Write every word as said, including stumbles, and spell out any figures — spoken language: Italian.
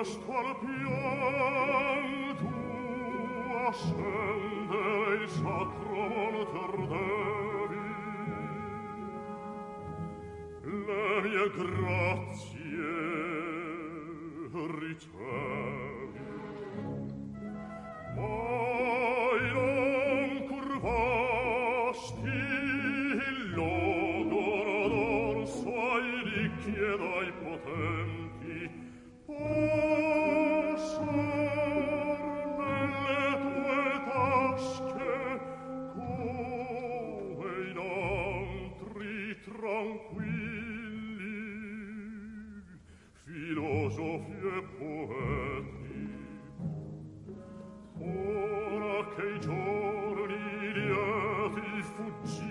presto al pianto a scendere il sacro volter devi. Le mie grazie ricevi, mai non curvasti il logoro dorso ai ricchi ed ai potenti, passar nelle tue tasche come in altri tranquilli filosofi e poeti. Ora che i giorni lieti fuggi